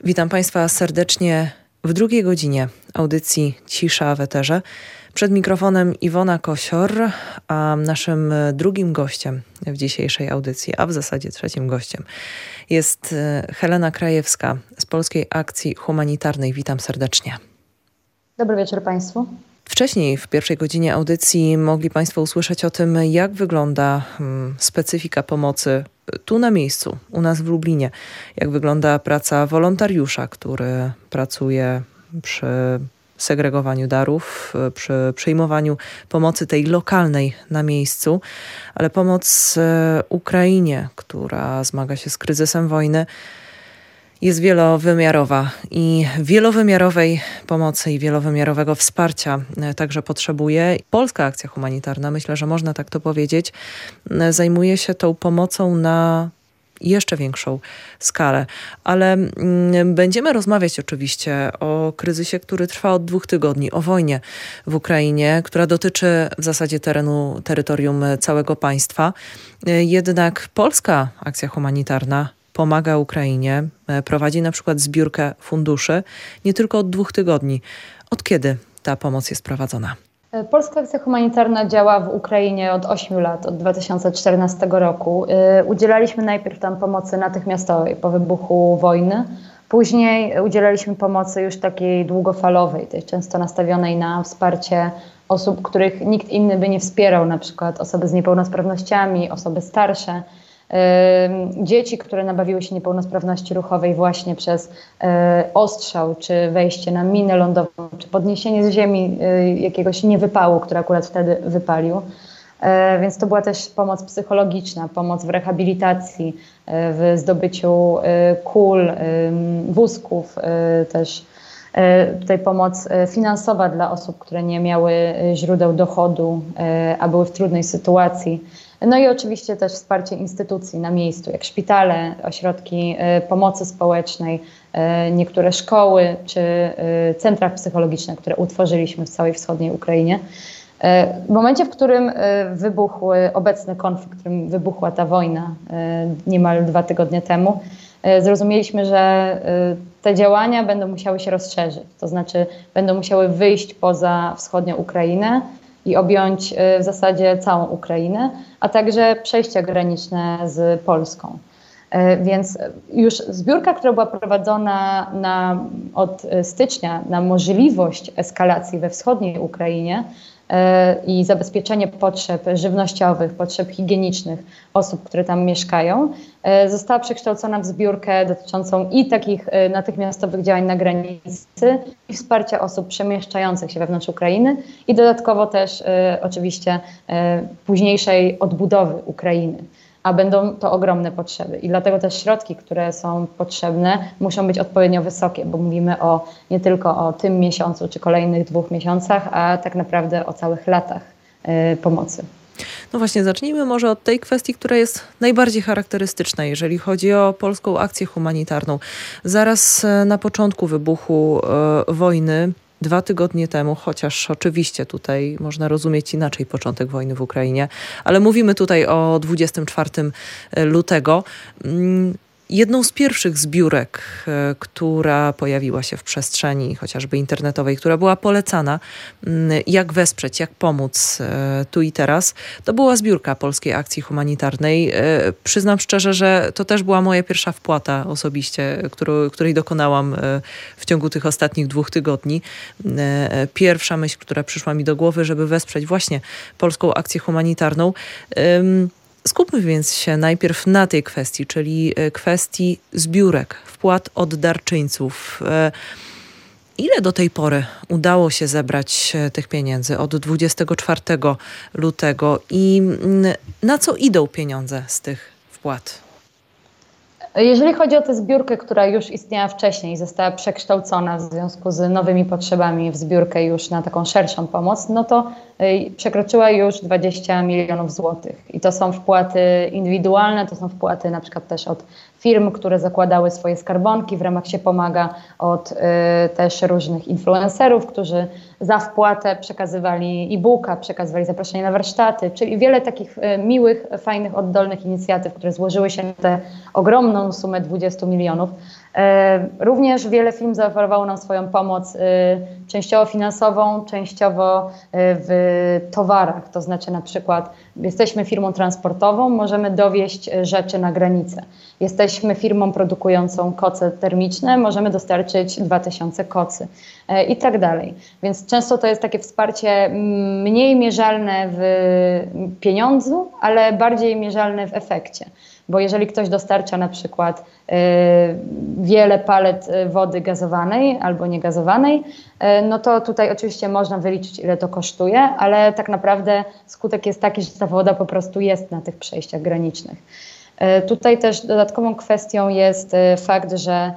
Witam Państwa serdecznie w drugiej godzinie audycji Cisza w Eterze. Przed mikrofonem Iwona Kosior, a naszym drugim gościem w dzisiejszej audycji, a w zasadzie trzecim gościem, jest Helena Krajewska z Polskiej Akcji Humanitarnej. Witam serdecznie. Dobry wieczór Państwu. Wcześniej w pierwszej godzinie audycji mogli Państwo usłyszeć o tym, jak wygląda specyfika pomocy tu na miejscu, u nas w Lublinie. Jak wygląda praca wolontariusza, który pracuje przy segregowaniu darów, przy przyjmowaniu pomocy tej lokalnej na miejscu, ale pomoc Ukrainie, która zmaga się z kryzysem wojny, jest wielowymiarowa i wielowymiarowej pomocy i wielowymiarowego wsparcia także potrzebuje. Polska Akcja Humanitarna, myślę, że można tak to powiedzieć, zajmuje się tą pomocą na jeszcze większą skalę. Ale będziemy rozmawiać oczywiście o kryzysie, który trwa od 2 tygodni, o wojnie w Ukrainie, która dotyczy w zasadzie terytorium całego państwa. Jednak Polska Akcja Humanitarna pomaga Ukrainie, prowadzi na przykład zbiórkę funduszy nie tylko od 2 tygodni. Od kiedy ta pomoc jest prowadzona? Polska Akcja Humanitarna działa w Ukrainie od 8 lat, od 2014 roku. Udzielaliśmy najpierw tam pomocy natychmiastowej po wybuchu wojny. Później udzielaliśmy pomocy już takiej długofalowej, tej często nastawionej na wsparcie osób, których nikt inny by nie wspierał, na przykład osoby z niepełnosprawnościami, osoby starsze. Dzieci, które nabawiły się niepełnosprawności ruchowej właśnie przez ostrzał, czy wejście na minę lądową, czy podniesienie z ziemi jakiegoś niewypału, który akurat wtedy wypalił. Więc to była też pomoc psychologiczna, pomoc w rehabilitacji, w zdobyciu kul, wózków, też tutaj pomoc finansowa dla osób, które nie miały źródeł dochodu, a były w trudnej sytuacji. No i oczywiście też wsparcie instytucji na miejscu, jak szpitale, ośrodki pomocy społecznej, niektóre szkoły czy centra psychologiczne, które utworzyliśmy w całej wschodniej Ukrainie. W momencie, w którym wybuchł obecny konflikt, w którym wybuchła ta wojna niemal 2 tygodnie temu, zrozumieliśmy, że te działania będą musiały się rozszerzyć, to znaczy będą musiały wyjść poza wschodnią Ukrainę i objąć w zasadzie całą Ukrainę, a także przejścia graniczne z Polską. Więc już zbiórka, która była prowadzona od stycznia na możliwość eskalacji we wschodniej Ukrainie i zabezpieczenie potrzeb żywnościowych, potrzeb higienicznych osób, które tam mieszkają, została przekształcona w zbiórkę dotyczącą i takich natychmiastowych działań na granicy, i wsparcia osób przemieszczających się wewnątrz Ukrainy i dodatkowo też oczywiście późniejszej odbudowy Ukrainy. A będą to ogromne potrzeby. I dlatego też środki, które są potrzebne, muszą być odpowiednio wysokie, bo mówimy nie tylko o tym miesiącu czy kolejnych 2 miesiącach, a tak naprawdę o całych latach pomocy. No właśnie, zacznijmy może od tej kwestii, która jest najbardziej charakterystyczna, jeżeli chodzi o Polską Akcję Humanitarną. Zaraz na początku wybuchu wojny, 2 tygodnie temu, chociaż oczywiście tutaj można rozumieć inaczej początek wojny w Ukrainie, ale mówimy tutaj o 24 lutego. Jedną z pierwszych zbiórek, która pojawiła się w przestrzeni chociażby internetowej, która była polecana, jak wesprzeć, jak pomóc tu i teraz, to była zbiórka Polskiej Akcji Humanitarnej. Przyznam szczerze, że to też była moja pierwsza wpłata osobiście, której dokonałam w ciągu tych ostatnich 2 tygodni. Pierwsza myśl, która przyszła mi do głowy, żeby wesprzeć właśnie Polską Akcję Humanitarną. Skupmy więc się najpierw na tej kwestii, czyli kwestii zbiórek, wpłat od darczyńców. Ile do tej pory udało się zebrać tych pieniędzy od 24 lutego i na co idą pieniądze z tych wpłat? Jeżeli chodzi o tę zbiórkę, która już istniała wcześniej i została przekształcona w związku z nowymi potrzebami w zbiórkę już na taką szerszą pomoc, no to przekroczyła już 20 milionów złotych. I to są wpłaty indywidualne, to są wpłaty na przykład też od firm, które zakładały swoje skarbonki, w ramach się pomaga, od też różnych influencerów, którzy za wpłatę przekazywali e-booka, przekazywali zaproszenie na warsztaty, czyli wiele takich miłych, fajnych, oddolnych inicjatyw, które złożyły się na tę ogromną sumę 20 milionów. Również wiele firm zaoferowało nam swoją pomoc, częściowo finansową, częściowo w towarach. To znaczy na przykład jesteśmy firmą transportową, możemy dowieźć rzeczy na granicę. Jesteśmy firmą produkującą koce termiczne, możemy dostarczyć 2000 kocy i tak dalej. Więc często to jest takie wsparcie mniej mierzalne w pieniądzu, ale bardziej mierzalne w efekcie. Bo jeżeli ktoś dostarcza na przykład wiele palet wody gazowanej albo niegazowanej, no to tutaj oczywiście można wyliczyć, ile to kosztuje, ale tak naprawdę skutek jest taki, że ta woda po prostu jest na tych przejściach granicznych. Tutaj też dodatkową kwestią jest fakt, że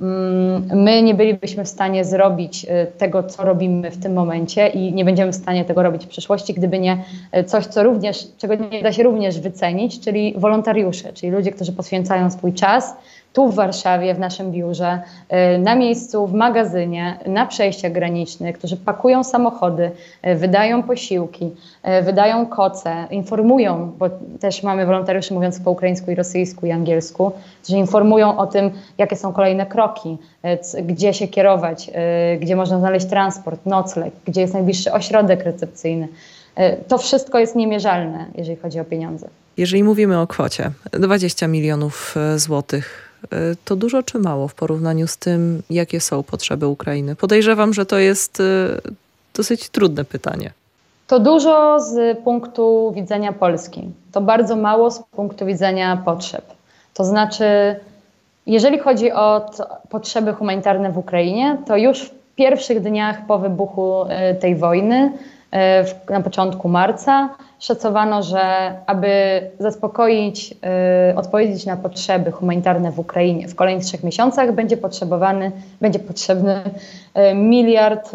my nie bylibyśmy w stanie zrobić tego, co robimy w tym momencie i nie będziemy w stanie tego robić w przyszłości, gdyby nie coś, czego nie da się również wycenić, czyli wolontariusze, czyli ludzie, którzy poświęcają swój czas tu w Warszawie, w naszym biurze, na miejscu, w magazynie, na przejściach granicznych, którzy pakują samochody, wydają posiłki, wydają koce, informują, bo też mamy wolontariuszy mówiących po ukraińsku i rosyjsku i angielsku, którzy informują o tym, jakie są kolejne kroki, gdzie się kierować, gdzie można znaleźć transport, nocleg, gdzie jest najbliższy ośrodek recepcyjny. To wszystko jest niemierzalne, jeżeli chodzi o pieniądze. Jeżeli mówimy o kwocie 20 milionów złotych, to dużo czy mało w porównaniu z tym, jakie są potrzeby Ukrainy? Podejrzewam, że to jest dosyć trudne pytanie. To dużo z punktu widzenia Polski. To bardzo mało z punktu widzenia potrzeb. To znaczy, jeżeli chodzi o potrzeby humanitarne w Ukrainie, to już w pierwszych dniach po wybuchu tej wojny, na początku marca, szacowano, że aby zaspokoić, odpowiedzieć na potrzeby humanitarne w Ukrainie w kolejnych 3 miesiącach będzie potrzebny $1 miliard.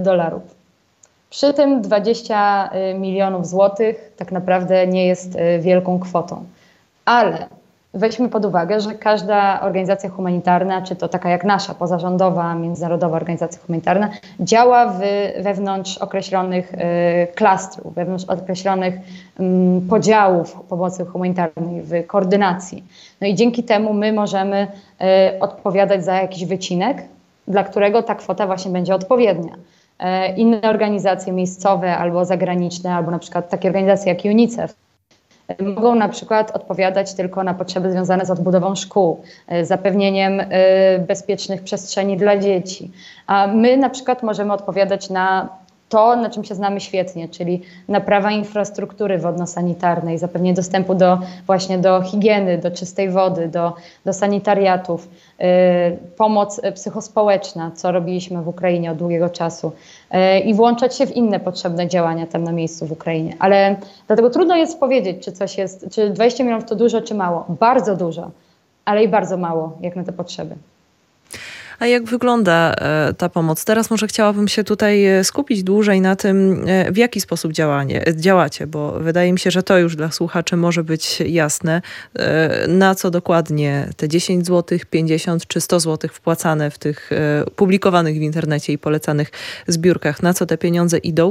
Przy tym 20 milionów złotych tak naprawdę nie jest wielką kwotą. Ale weźmy pod uwagę, że każda organizacja humanitarna, czy to taka jak nasza, pozarządowa, międzynarodowa organizacja humanitarna, działa wewnątrz określonych klastrów, wewnątrz określonych podziałów pomocy humanitarnej, w koordynacji. No i dzięki temu my możemy odpowiadać za jakiś wycinek, dla którego ta kwota właśnie będzie odpowiednia. Inne organizacje miejscowe albo zagraniczne, albo na przykład takie organizacje jak UNICEF, mogą na przykład odpowiadać tylko na potrzeby związane z odbudową szkół, zapewnieniem bezpiecznych przestrzeni dla dzieci. A my na przykład możemy odpowiadać na to, na czym się znamy świetnie, czyli naprawa infrastruktury wodno-sanitarnej, zapewnienie dostępu właśnie do higieny, do czystej wody, do sanitariatów, pomoc psychospołeczna, co robiliśmy w Ukrainie od długiego czasu i włączać się w inne potrzebne działania tam na miejscu w Ukrainie. Ale dlatego trudno jest powiedzieć, czy 20 milionów to dużo, czy mało. Bardzo dużo, ale i bardzo mało, jak na te potrzeby. A jak wygląda ta pomoc? Teraz może chciałabym się tutaj skupić dłużej na tym, w jaki sposób działacie, bo wydaje mi się, że to już dla słuchaczy może być jasne, na co dokładnie te 10 zł, 50 czy 100 zł wpłacane w tych publikowanych w internecie i polecanych zbiórkach, na co te pieniądze idą.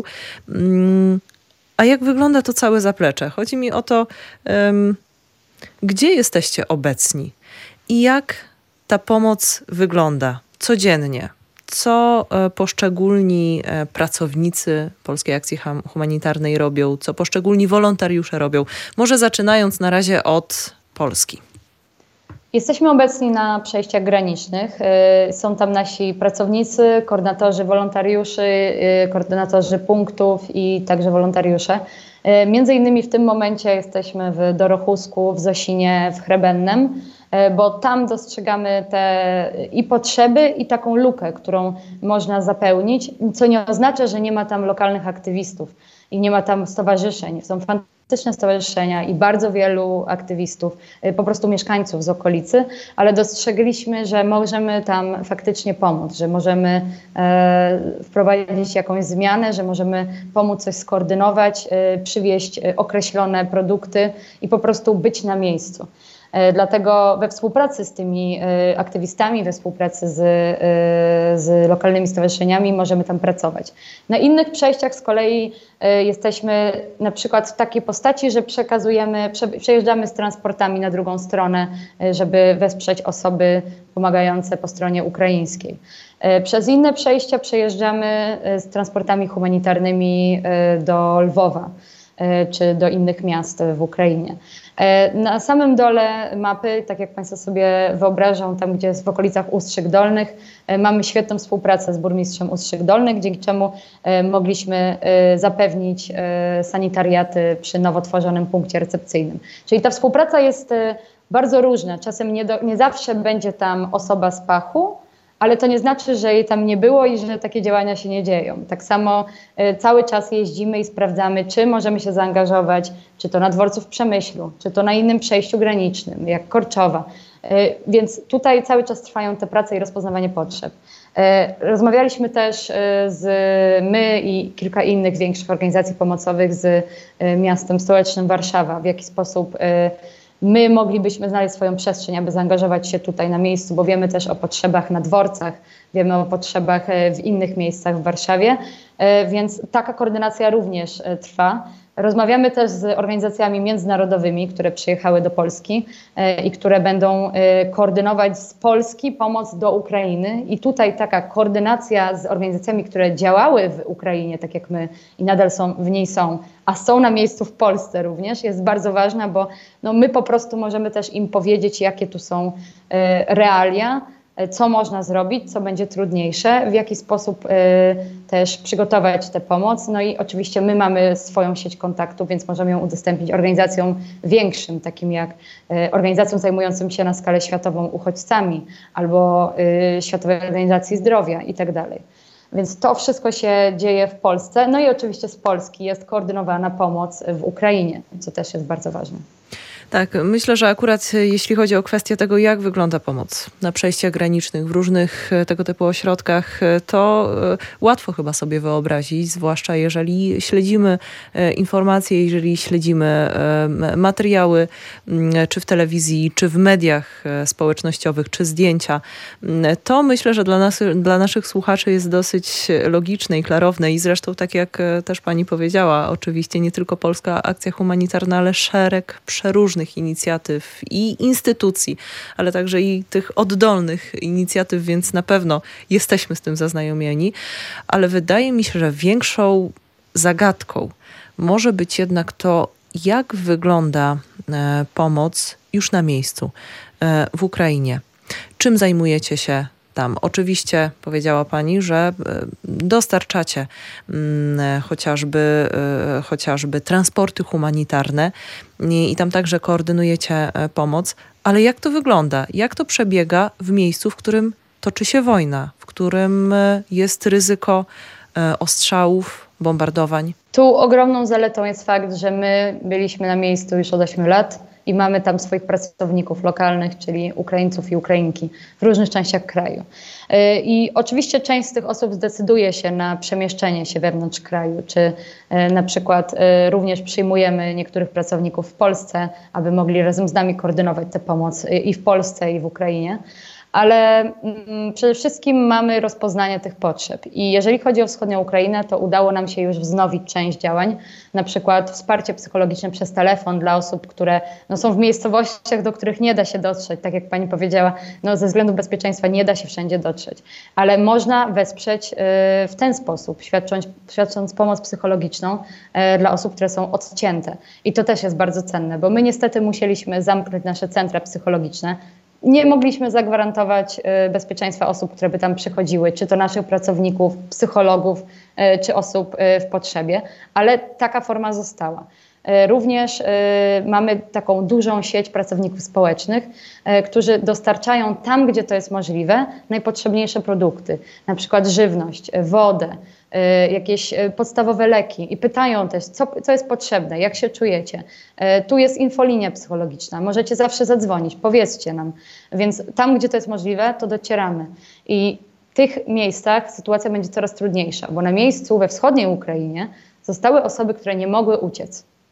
A jak wygląda to całe zaplecze? Chodzi mi o to, gdzie jesteście obecni i jak ta pomoc wygląda codziennie? Co poszczególni pracownicy Polskiej Akcji Humanitarnej robią? Co poszczególni wolontariusze robią? Może zaczynając na razie od Polski. Jesteśmy obecni na przejściach granicznych. Są tam nasi pracownicy, koordynatorzy wolontariuszy, koordynatorzy punktów i także wolontariusze. Między innymi w tym momencie jesteśmy w Dorochusku, w Zosinie, w Chrebennem, bo tam dostrzegamy te i potrzeby, i taką lukę, którą można zapełnić, co nie oznacza, że nie ma tam lokalnych aktywistów i nie ma tam stowarzyszeń. Są fantastyczne stowarzyszenia i bardzo wielu aktywistów, po prostu mieszkańców z okolicy, ale dostrzegliśmy, że możemy tam faktycznie pomóc, że możemy wprowadzić jakąś zmianę, że możemy pomóc coś skoordynować, przywieźć określone produkty i po prostu być na miejscu. Dlatego we współpracy z tymi aktywistami, we współpracy z lokalnymi stowarzyszeniami możemy tam pracować. Na innych przejściach z kolei jesteśmy na przykład w takiej postaci, że przejeżdżamy z transportami na drugą stronę, żeby wesprzeć osoby pomagające po stronie ukraińskiej. Przez inne przejścia przejeżdżamy z transportami humanitarnymi do Lwowa czy do innych miast w Ukrainie. Na samym dole mapy, tak jak Państwo sobie wyobrażą, tam gdzie jest w okolicach Ustrzyk Dolnych, mamy świetną współpracę z burmistrzem Ustrzyk Dolnych, dzięki czemu mogliśmy zapewnić sanitariaty przy nowo tworzonym punkcie recepcyjnym. Czyli ta współpraca jest bardzo różna. Czasem nie zawsze będzie tam osoba z Pachu, ale to nie znaczy, że jej tam nie było i że takie działania się nie dzieją. Tak samo cały czas jeździmy i sprawdzamy, czy możemy się zaangażować, czy to na dworcu w Przemyślu, czy to na innym przejściu granicznym, jak Korczowa. Więc tutaj cały czas trwają te prace i rozpoznawanie potrzeb. Rozmawialiśmy też my i kilka innych większych organizacji pomocowych z miastem stołecznym Warszawa, w jaki sposób my moglibyśmy znaleźć swoją przestrzeń, aby zaangażować się tutaj na miejscu, bo wiemy też o potrzebach na dworcach, wiemy o potrzebach w innych miejscach w Warszawie, więc taka koordynacja również trwa. Rozmawiamy też z organizacjami międzynarodowymi, które przyjechały do Polski i które będą koordynować z Polski pomoc do Ukrainy. I tutaj taka koordynacja z organizacjami, które działały w Ukrainie, tak jak my i nadal w niej są, a są na miejscu w Polsce również, jest bardzo ważna, bo my po prostu możemy też im powiedzieć, jakie tu są realia, co można zrobić, co będzie trudniejsze, w jaki sposób też przygotować tę pomoc. No i oczywiście my mamy swoją sieć kontaktów, więc możemy ją udostępnić organizacjom większym, takim jak organizacjom zajmującym się na skalę światową uchodźcami albo Światowej Organizacji Zdrowia i tak dalej. Więc to wszystko się dzieje w Polsce. No i oczywiście z Polski jest koordynowana pomoc w Ukrainie, co też jest bardzo ważne. Tak, myślę, że akurat jeśli chodzi o kwestię tego, jak wygląda pomoc na przejściach granicznych w różnych tego typu ośrodkach, to łatwo chyba sobie wyobrazić, zwłaszcza jeżeli śledzimy informacje, jeżeli śledzimy materiały, czy w telewizji, czy w mediach społecznościowych, czy zdjęcia. To myślę, że dla naszych słuchaczy jest dosyć logiczne i klarowne i zresztą tak jak też pani powiedziała, oczywiście nie tylko Polska Akcja Humanitarna, ale szereg przeróżnych inicjatyw i instytucji, ale także i tych oddolnych inicjatyw, więc na pewno jesteśmy z tym zaznajomieni, ale wydaje mi się, że większą zagadką może być jednak to, jak wygląda pomoc już na miejscu w Ukrainie. Czym zajmujecie się tam? Oczywiście powiedziała pani, że dostarczacie chociażby transporty humanitarne i tam także koordynujecie pomoc, ale jak to wygląda? Jak to przebiega w miejscu, w którym toczy się wojna, w którym jest ryzyko ostrzałów, bombardowań? Tu ogromną zaletą jest fakt, że my byliśmy na miejscu już od 8 lat i mamy tam swoich pracowników lokalnych, czyli Ukraińców i Ukrainki w różnych częściach kraju. I oczywiście część z tych osób zdecyduje się na przemieszczenie się wewnątrz kraju, czy na przykład również przyjmujemy niektórych pracowników w Polsce, aby mogli razem z nami koordynować tę pomoc i w Polsce, i w Ukrainie. Ale przede wszystkim mamy rozpoznanie tych potrzeb. I jeżeli chodzi o wschodnią Ukrainę, to udało nam się już wznowić część działań, na przykład wsparcie psychologiczne przez telefon dla osób, które są w miejscowościach, do których nie da się dotrzeć. Tak jak pani powiedziała, ze względu bezpieczeństwa nie da się wszędzie dotrzeć. Ale można wesprzeć w ten sposób, świadcząc pomoc psychologiczną dla osób, które są odcięte. I to też jest bardzo cenne, bo my niestety musieliśmy zamknąć nasze centra psychologiczne. Nie mogliśmy zagwarantować bezpieczeństwa osób, które by tam przychodziły, czy to naszych pracowników, psychologów, czy osób w potrzebie, ale taka forma została. Również mamy taką dużą sieć pracowników społecznych, którzy dostarczają tam, gdzie to jest możliwe, najpotrzebniejsze produkty, na przykład żywność, wodę, jakieś podstawowe leki i pytają też, co jest potrzebne, jak się czujecie. Tu jest infolinia psychologiczna, możecie zawsze zadzwonić, powiedzcie nam. Więc tam, gdzie to jest możliwe, to docieramy. I w tych miejscach sytuacja będzie coraz trudniejsza, bo na miejscu we wschodniej Ukrainie zostały osoby, które nie mogły uciec,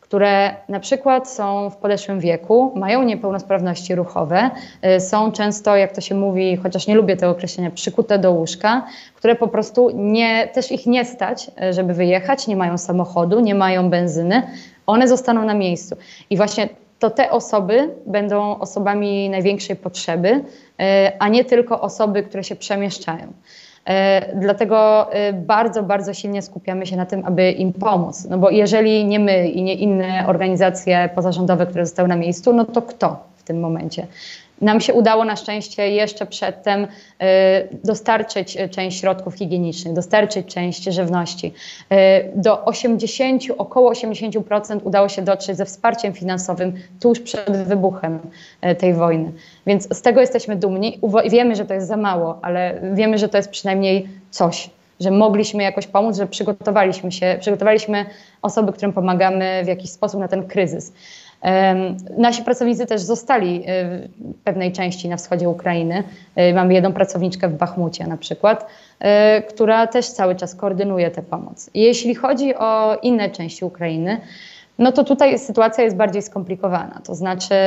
które na przykład są w podeszłym wieku, mają niepełnosprawności ruchowe, są często, jak to się mówi, chociaż nie lubię tego określenia, przykute do łóżka, które po prostu też ich nie stać, żeby wyjechać, nie mają samochodu, nie mają benzyny, one zostaną na miejscu. I właśnie to te osoby będą osobami największej potrzeby, a nie tylko osoby, które się przemieszczają. Dlatego bardzo, bardzo silnie skupiamy się na tym, aby im pomóc. No bo jeżeli nie my i nie inne organizacje pozarządowe, które zostały na miejscu, no to kto w tym momencie? Nam się udało na szczęście jeszcze przedtem dostarczyć część środków higienicznych, dostarczyć część żywności. Około 80% udało się dotrzeć ze wsparciem finansowym tuż przed wybuchem tej wojny. Więc z tego jesteśmy dumni. Wiemy, że to jest za mało, ale wiemy, że to jest przynajmniej coś, że mogliśmy jakoś pomóc, że przygotowaliśmy osoby, którym pomagamy w jakiś sposób na ten kryzys. Nasi pracownicy też zostali w pewnej części na wschodzie Ukrainy. Mamy jedną pracowniczkę w Bachmucie na przykład, która też cały czas koordynuje tę pomoc. Jeśli chodzi o inne części Ukrainy, no to tutaj sytuacja jest bardziej skomplikowana. To znaczy,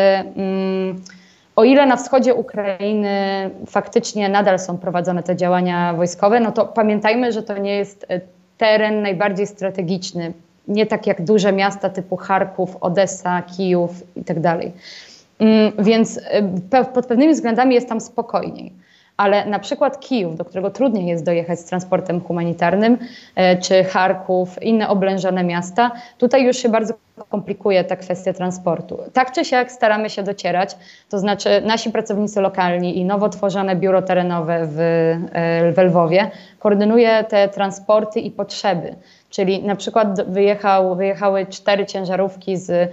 o ile na wschodzie Ukrainy faktycznie nadal są prowadzone te działania wojskowe, no to pamiętajmy, że to nie jest teren najbardziej strategiczny. Nie tak jak duże miasta typu Charków, Odessa, Kijów i tak dalej. Więc pod pewnymi względami jest tam spokojniej. Ale na przykład Kijów, do którego trudniej jest dojechać z transportem humanitarnym, czy Charków, inne oblężone miasta, tutaj już się bardzo komplikuje ta kwestia transportu. Tak czy siak staramy się docierać, to znaczy nasi pracownicy lokalni i nowo tworzone biuro terenowe w Lwowie koordynuje te transporty i potrzeby. Czyli na przykład wyjechały 4 ciężarówki z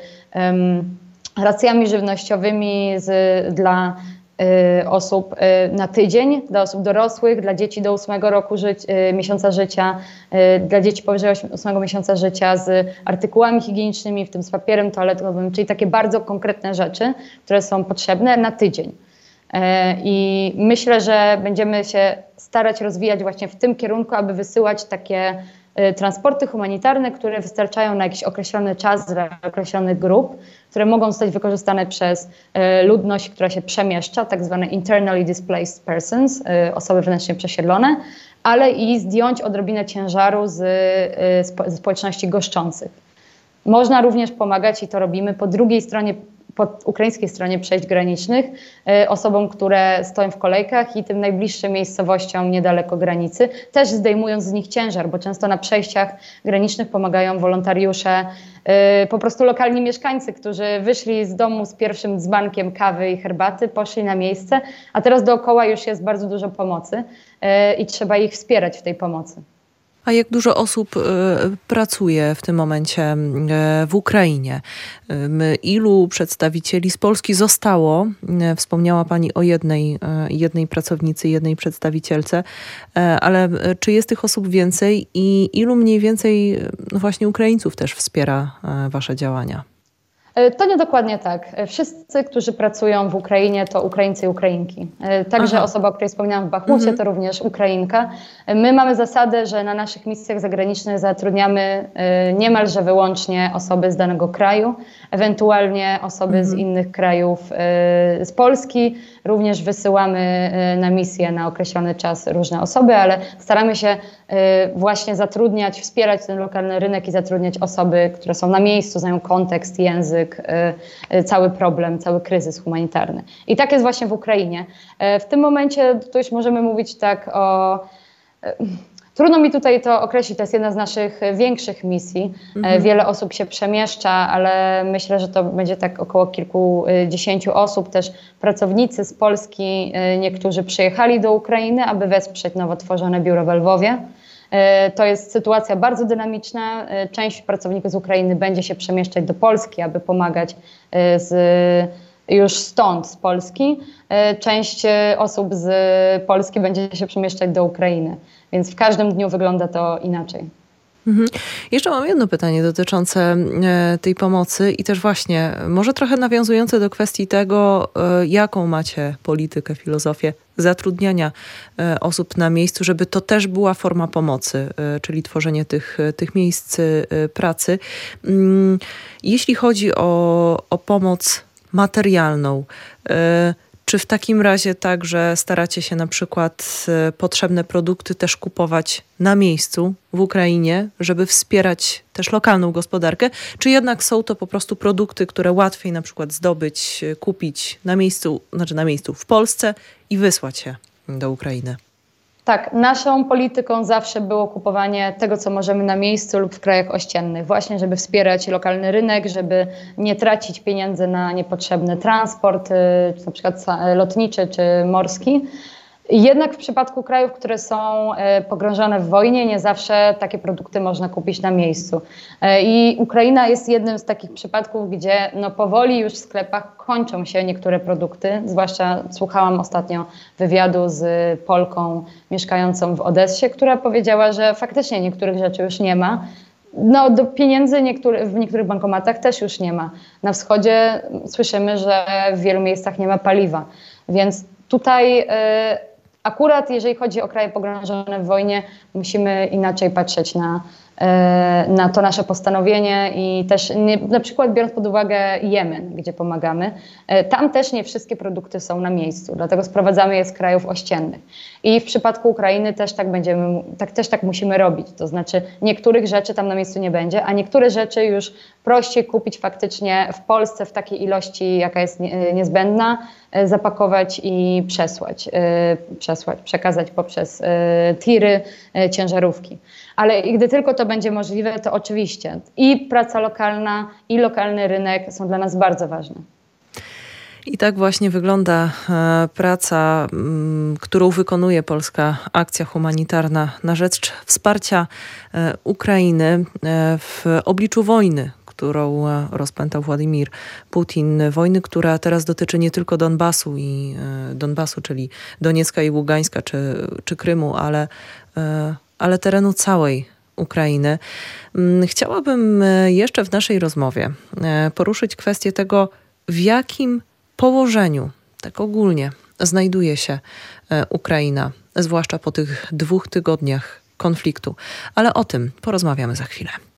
racjami żywnościowymi dla osób na tydzień, dla osób dorosłych, dla dzieci do 8 miesiąca życia, dla dzieci powyżej 8 miesiąca życia z artykułami higienicznymi, w tym z papierem toaletowym, czyli takie bardzo konkretne rzeczy, które są potrzebne na tydzień. I myślę, że będziemy się starać rozwijać właśnie w tym kierunku, aby wysyłać takie transporty humanitarne, które wystarczają na jakiś określony czas dla określonych grup, które mogą zostać wykorzystane przez ludność, która się przemieszcza, tak zwane internally displaced persons, osoby wewnętrznie przesiedlone, ale i zdjąć odrobinę ciężaru z społeczności goszczących. Można również pomagać, i to robimy, po drugiej stronie, po ukraińskiej stronie przejść granicznych, osobom, które stoją w kolejkach i tym najbliższym miejscowościom niedaleko granicy, też zdejmując z nich ciężar, bo często na przejściach granicznych pomagają wolontariusze, po prostu lokalni mieszkańcy, którzy wyszli z domu z pierwszym dzbankiem kawy i herbaty, poszli na miejsce, a teraz dookoła już jest bardzo dużo pomocy i trzeba ich wspierać w tej pomocy. A jak dużo osób pracuje w tym momencie w Ukrainie? Ilu przedstawicieli z Polski zostało? Wspomniała Pani o jednej pracownicy, jednej przedstawicielce, ale czy jest tych osób więcej i ilu mniej więcej właśnie Ukraińców też wspiera Wasze działania? To nie dokładnie tak. Wszyscy, którzy pracują w Ukrainie, to Ukraińcy i Ukrainki. Także osoba, o której wspomniałam w Bachmucie, to również Ukrainka. My mamy zasadę, że na naszych misjach zagranicznych zatrudniamy niemalże wyłącznie osoby z danego kraju, ewentualnie osoby z innych krajów. Z Polski również wysyłamy na misję na określony czas różne osoby, ale staramy się właśnie zatrudniać, wspierać ten lokalny rynek i zatrudniać osoby, które są na miejscu, znają kontekst, język, cały problem, cały kryzys humanitarny. I tak jest właśnie w Ukrainie. W tym momencie to już możemy mówić tak o... Trudno mi tutaj to określić, to jest jedna z naszych większych misji. Wiele osób się przemieszcza, ale myślę, że to będzie tak około kilkudziesięciu osób. Też pracownicy z Polski, niektórzy przyjechali do Ukrainy, aby wesprzeć nowo tworzone biuro w Lwowie. To jest sytuacja bardzo dynamiczna. Część pracowników z Ukrainy będzie się przemieszczać do Polski, aby pomagać już stąd, z Polski. Część osób z Polski będzie się przemieszczać do Ukrainy. Więc w każdym dniu wygląda to inaczej. Mhm. Jeszcze mam jedno pytanie dotyczące tej pomocy i też właśnie może trochę nawiązujące do kwestii tego, jaką macie politykę, filozofię zatrudniania osób na miejscu, żeby to też była forma pomocy, czyli tworzenie tych miejsc pracy. Jeśli chodzi o pomoc materialną, czy w takim razie także staracie się na przykład potrzebne produkty też kupować na miejscu w Ukrainie, żeby wspierać też lokalną gospodarkę? Czy jednak są to po prostu produkty, które łatwiej na przykład zdobyć, kupić na miejscu w Polsce i wysłać je do Ukrainy? Tak, naszą polityką zawsze było kupowanie tego, co możemy na miejscu lub w krajach ościennych, właśnie żeby wspierać lokalny rynek, żeby nie tracić pieniędzy na niepotrzebny transport, czy na przykład lotniczy czy morski. Jednak w przypadku krajów, które są pogrążone w wojnie, nie zawsze takie produkty można kupić na miejscu. I Ukraina jest jednym z takich przypadków, gdzie powoli już w sklepach kończą się niektóre produkty. Zwłaszcza słuchałam ostatnio wywiadu z Polką mieszkającą w Odessie, która powiedziała, że faktycznie niektórych rzeczy już nie ma. Do pieniędzy w niektórych bankomatach też już nie ma. Na wschodzie słyszymy, że w wielu miejscach nie ma paliwa. Więc tutaj akurat jeżeli chodzi o kraje pogrążone w wojnie, musimy inaczej patrzeć na to nasze postanowienie i też na przykład biorąc pod uwagę Jemen, gdzie pomagamy, tam też nie wszystkie produkty są na miejscu, dlatego sprowadzamy je z krajów ościennych. I w przypadku Ukrainy też tak musimy robić, to znaczy niektórych rzeczy tam na miejscu nie będzie, a niektóre rzeczy już prościej kupić faktycznie w Polsce w takiej ilości, jaka jest niezbędna, zapakować i przekazać poprzez tiry, ciężarówki. Ale gdy tylko to będzie możliwe, to oczywiście i praca lokalna, i lokalny rynek są dla nas bardzo ważne. I tak właśnie wygląda praca, którą wykonuje Polska Akcja Humanitarna na rzecz wsparcia Ukrainy w obliczu wojny, którą rozpętał Władimir Putin. Wojny, która teraz dotyczy nie tylko Donbasu, czyli Doniecka i Ługańska, czy Krymu, ale terenu całej Ukrainy. Chciałabym jeszcze w naszej rozmowie poruszyć kwestię tego, w jakim położeniu, tak ogólnie, znajduje się Ukraina, zwłaszcza po tych 2 tygodniach konfliktu. Ale o tym porozmawiamy za chwilę.